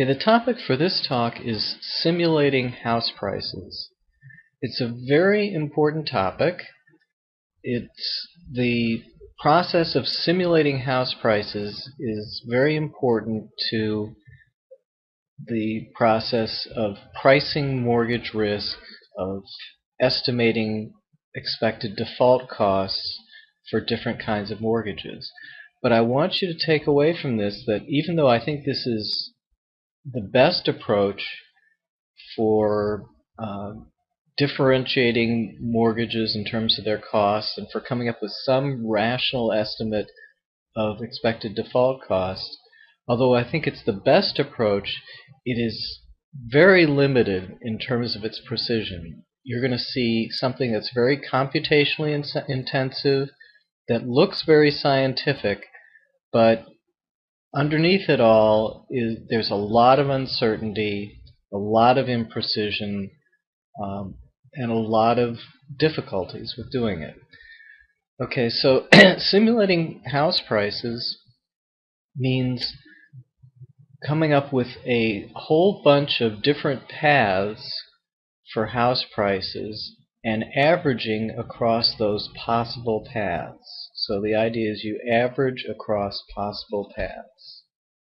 Okay, the topic for this talk is simulating house prices. It's a very important topic. It's the process of simulating house prices is very important to the process of pricing mortgage risk, of estimating expected default costs for different kinds of mortgages. But I want you to take away from this that even though I think this is the best approach for differentiating mortgages in terms of their costs and for coming up with some rational estimate of expected default costs, although I think it's the best approach, it is very limited in terms of its precision. You're going to see something that's very computationally intensive, that looks very scientific, but underneath it all there's a lot of uncertainty, a lot of imprecision, and a lot of difficulties with doing it. Okay, so simulating house prices means coming up with a whole bunch of different paths for house prices and averaging across those possible paths. So the idea is you average across possible paths.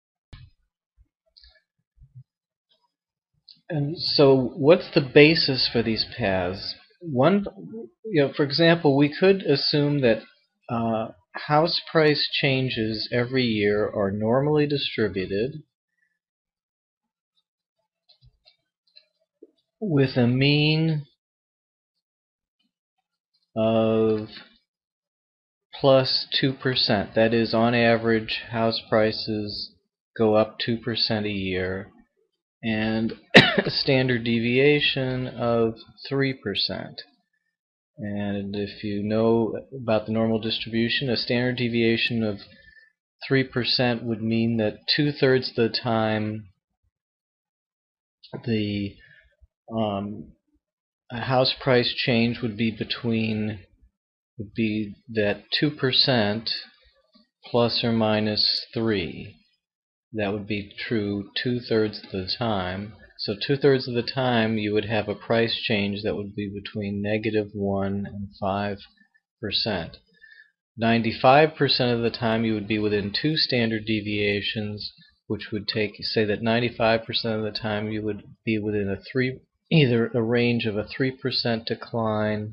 And so what's the basis for these paths? For example, we could assume that house price changes every year are normally distributed with a mean of plus 2%. That is, on average, house prices go up 2% a year, and a standard deviation of 3%. And if you know about the normal distribution, a standard deviation of 3% would mean that 2/3 of the time the house price change would be that 2% plus or minus 3. That would be true 2/3 of the time. So 2/3 of the time you would have a price change that would be between -1 and 5%. 95% of the time you would be within 2 standard deviations, which would say that 95% of the time you would be within either a range of a 3% decline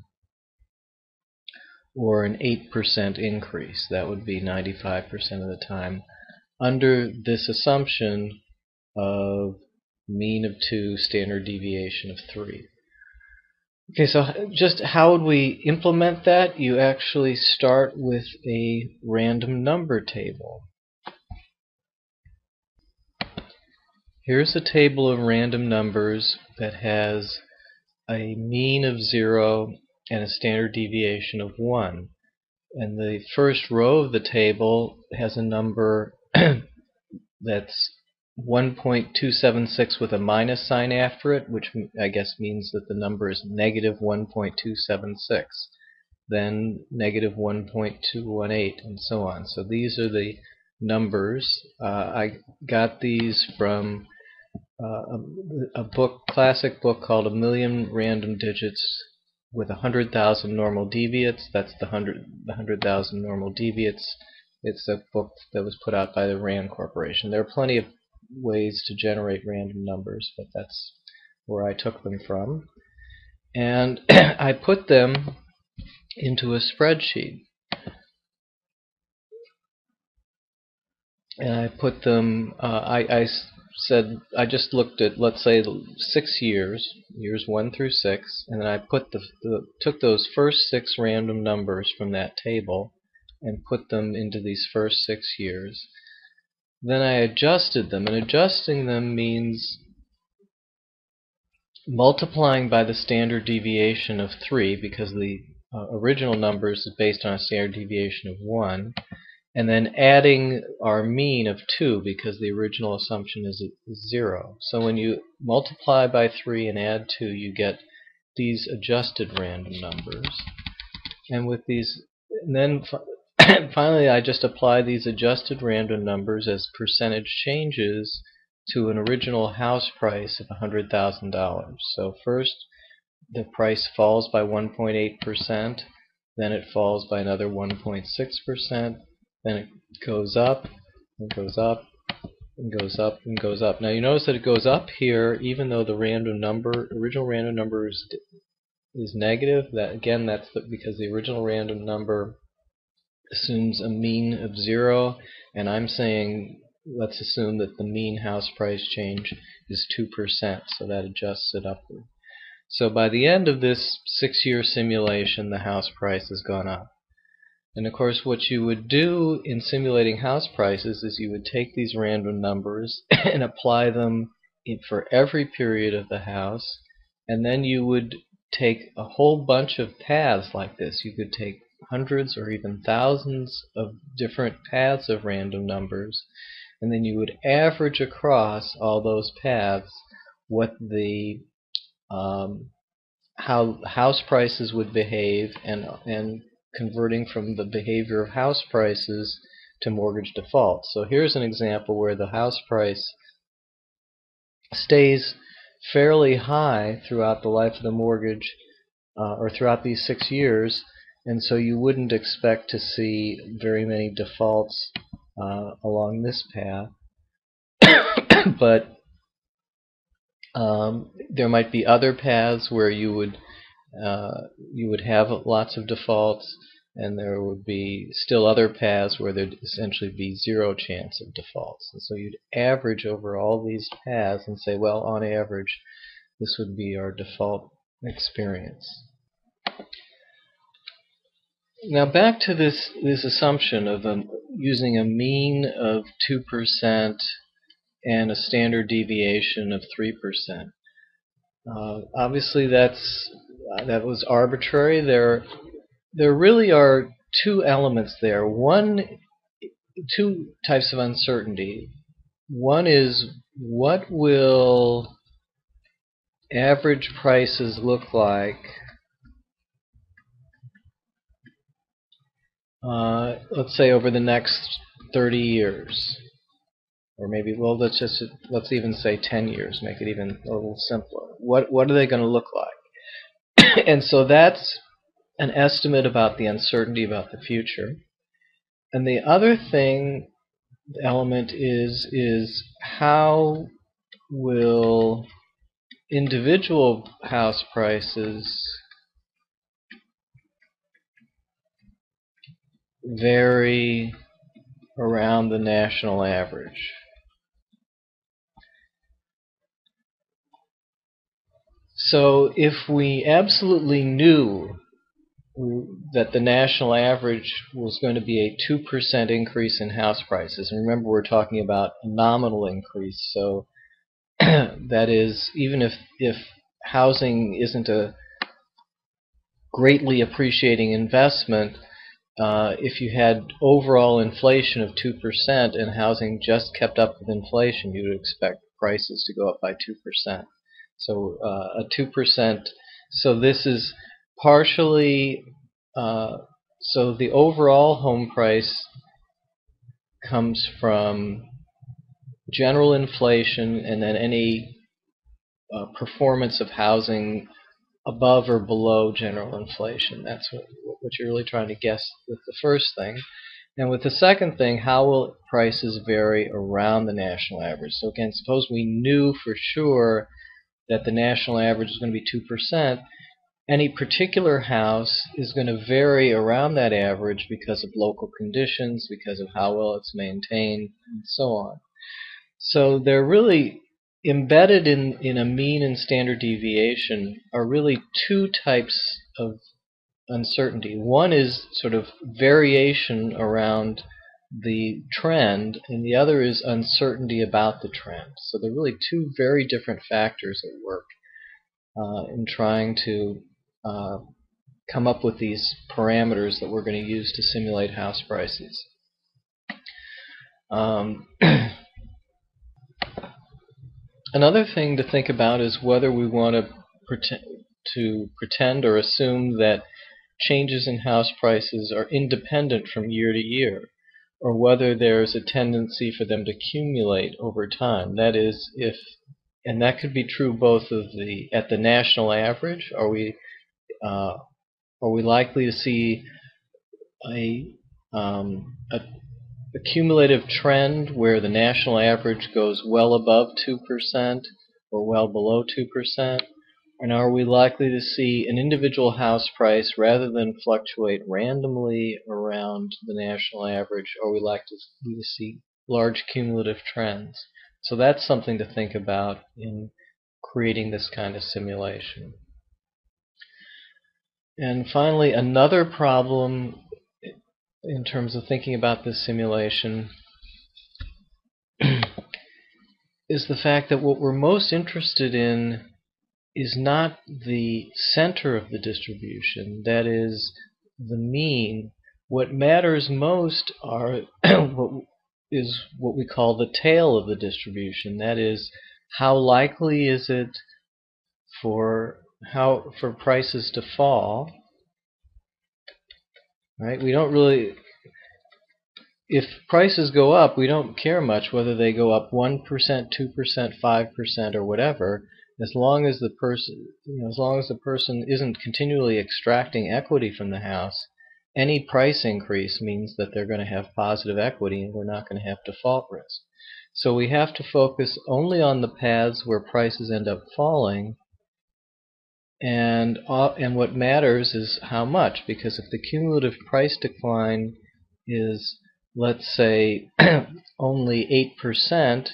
or an 8% increase. That would be 95% of the time, under this assumption of mean of 2, standard deviation of 3. Okay, so just how would we implement that? You actually start with a random number table. Here's a table of random numbers that has a mean of 0 and a standard deviation of 1. And the first row of the table has a number that's 1.276 with a minus sign after it, which I guess means that the number is -1.276. Then -1.218, and so on. So these are the numbers. I got these from a classic book called A Million Random Digits with 100,000 Normal Deviates. That's the 100,000 Normal Deviates. It's a book that was put out by the RAND Corporation. There are plenty of ways to generate random numbers, but that's where I took them from. And I put them into a spreadsheet. And I put them, I said, I just looked at, let's say, 6 years 1 through 6, and then I took those first 6 random numbers from that table and put them into these first 6 years. Then I adjusted them, and adjusting them means multiplying by the standard deviation of 3, because the original numbers is based on a standard deviation of 1, and then adding our mean of 2, because the original assumption is 0. So when you multiply by 3 and add 2, you get these adjusted random numbers. And with these, and then finally I just apply these adjusted random numbers as percentage changes to an original house price of $100,000. So first the price falls by 1.8%, then it falls by another 1.6%, then it goes up and goes up and goes up and goes up. Now you notice that it goes up here even though the original random number is negative. That's because the original random number assumes a mean of 0, and I'm saying let's assume that the mean house price change is 2%, so that adjusts it upward. So by the end of this 6-year simulation, the house price has gone up. And of course what you would do in simulating house prices is you would take these random numbers and apply them for every period of the house, and then you would take a whole bunch of paths like this. You could take hundreds or even thousands of different paths of random numbers, and then you would average across all those paths what the how house prices would behave, and converting from the behavior of house prices to mortgage default. So here's an example where the house price stays fairly high throughout the life of the mortgage, or throughout these 6 years, and so you wouldn't expect to see very many defaults along this path. But there might be other paths where you would have lots of defaults, and there would be still other paths where there'd essentially be 0 chance of defaults. And so you'd average over all these paths and say, well, on average, this would be our default experience. Now back to this assumption of using a mean of 2% and a standard deviation of 3%. Obviously that was arbitrary. There really are two elements there. Two types of uncertainty. One is, what will average prices look like let's say over the next 30 years, or maybe, well, let's even say 10 years, make it even a little simpler. What are they going to look like? And so that's an estimate about the uncertainty about the future. And the other element is how will individual house prices vary around the national average. So if we absolutely knew that the national average was going to be a 2% increase in house prices, and remember we're talking about a nominal increase, so that is, even if housing isn't a greatly appreciating investment, if you had overall inflation of 2% and housing just kept up with inflation, you would expect prices to go up by 2%. So a 2%. So this is partially. So the overall home price comes from general inflation and then any performance of housing above or below general inflation. That's what you're really trying to guess with the first thing. And with the second thing, how will prices vary around the national average? So again, suppose we knew for sure that the national average is going to be 2%. Any particular house is going to vary around that average because of local conditions, because of how well it's maintained, and so on. So they're really embedded in a mean and standard deviation are really two types of uncertainty. One is sort of variation around the trend, and the other is uncertainty about the trend. So they're really two very different factors at work in trying to come up with these parameters that we're going to use to simulate house prices. Another thing to think about is whether we want to pretend or assume that changes in house prices are independent from year to year, or whether there's a tendency for them to accumulate over time. That is, and that could be true both at the national average. Uh, are we likely to see a cumulative trend where the national average goes well above 2% or well below 2%? And are we likely to see an individual house price, rather than fluctuate randomly around the national average, are we likely to see large cumulative trends? So that's something to think about in creating this kind of simulation. And finally, another problem in terms of thinking about this simulation is the fact that what we're most interested in is not the center of the distribution, that is, the mean. What matters most is what we call the tail of the distribution. That is, how likely is it for prices to fall? Right? We don't really. If prices go up, we don't care much whether they go up 1%, 2%, 5%, or whatever. As long as the person isn't continually extracting equity from the house, any price increase means that they're going to have positive equity and we're not going to have default risk. So we have to focus only on the paths where prices end up falling, and what matters is how much, because if the cumulative price decline is, let's say, only 8%,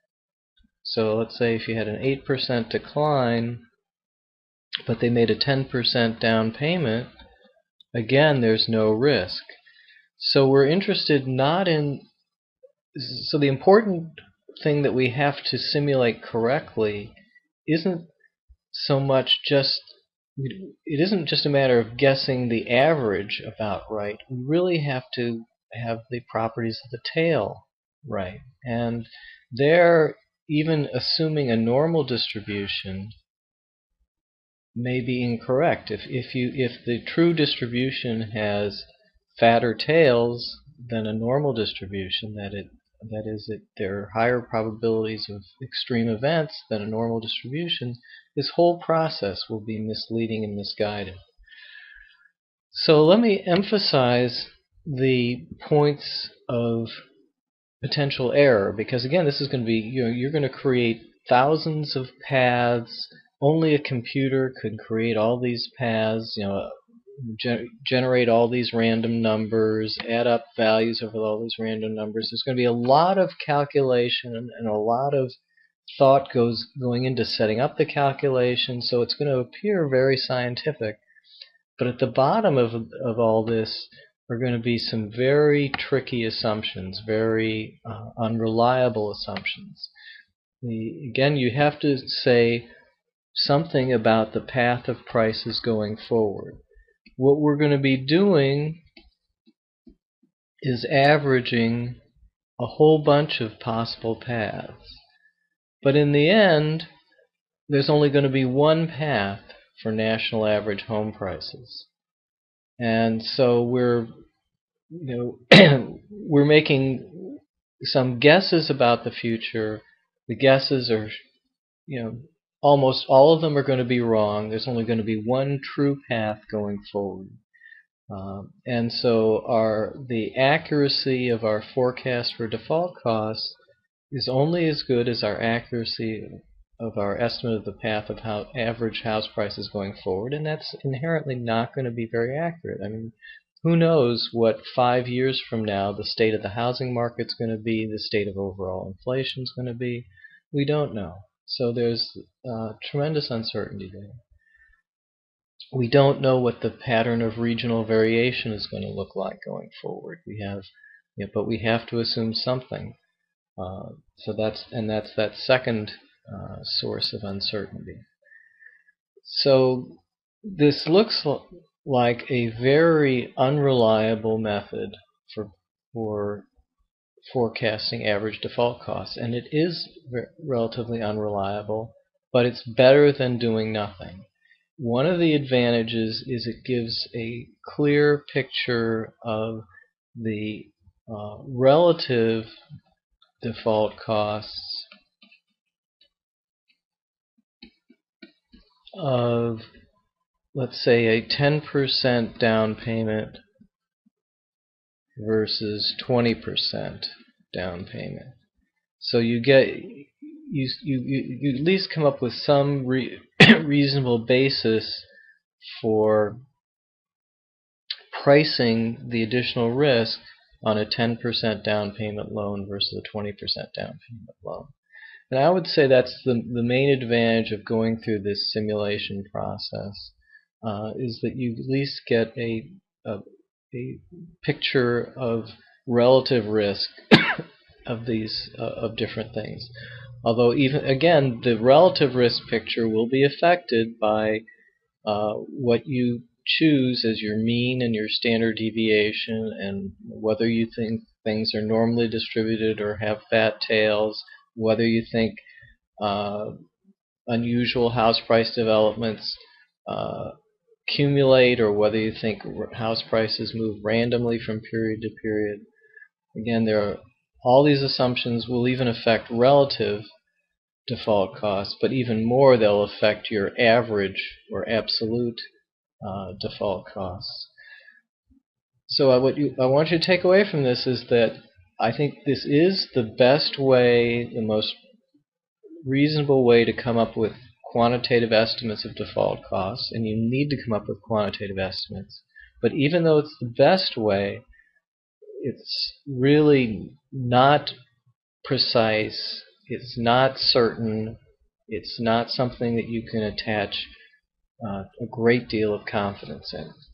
so let's say if you had an 8% decline, but they made a 10% down payment, again, there's no risk. So we're interested not in. So the important thing that we have to simulate correctly isn't so much just. It isn't just a matter of guessing the average about right. We really have to have the properties of the tail right. And there, even assuming a normal distribution may be incorrect. If the true distribution has fatter tails than a normal distribution, there are higher probabilities of extreme events than a normal distribution, this whole process will be misleading and misguided. So let me emphasize the points of potential error, because again, this is going to be, you're going to create thousands of paths. Only a computer could create all these paths, generate all these random numbers, add up values of all these random numbers. There's going to be a lot of calculation and a lot of thought going into setting up the calculation, so it's going to appear very scientific. But at the bottom of all this are going to be some very tricky assumptions, very unreliable assumptions. Again, you have to say something about the path of prices going forward. What we're going to be doing is averaging a whole bunch of possible paths. But in the end, there's only going to be one path for national average home prices. And so we're making some guesses about the future. The guesses are, almost all of them are going to be wrong. There's only going to be one true path going forward. And so the accuracy of our forecast for default costs is only as good as our accuracy of our estimate of the path of how average house prices going forward, and that's inherently not going to be very accurate. I mean, who knows what 5 years from now the state of the housing market's going to be, the state of overall inflation is going to be. We don't know. So there's tremendous uncertainty there. We don't know what the pattern of regional variation is going to look like going forward. But we have to assume something. So that's that second source of uncertainty. So this looks like a very unreliable method for forecasting average default costs, and it is relatively unreliable, but it's better than doing nothing. One of the advantages is it gives a clear picture of the relative default costs of, let's say, a 10% down payment versus 20% down payment. So you at least come up with some reasonable basis for pricing the additional risk on a 10% down payment loan versus a 20% down payment loan. And I would say that's the main advantage of going through this simulation process, is that you at least get a picture of relative risk of these of different things. Although even again, the relative risk picture will be affected by what you choose as your mean and your standard deviation, and whether you think things are normally distributed or have fat tails, whether you think unusual house price developments accumulate, or whether you think house prices move randomly from period to period. Again, all these assumptions will even affect relative default costs, but even more they'll affect your average or absolute default costs. So I want you to take away from this is that I think this is the best way, the most reasonable way to come up with quantitative estimates of default costs, and you need to come up with quantitative estimates. But even though it's the best way, it's really not precise, it's not certain, it's not something that you can attach a great deal of confidence in.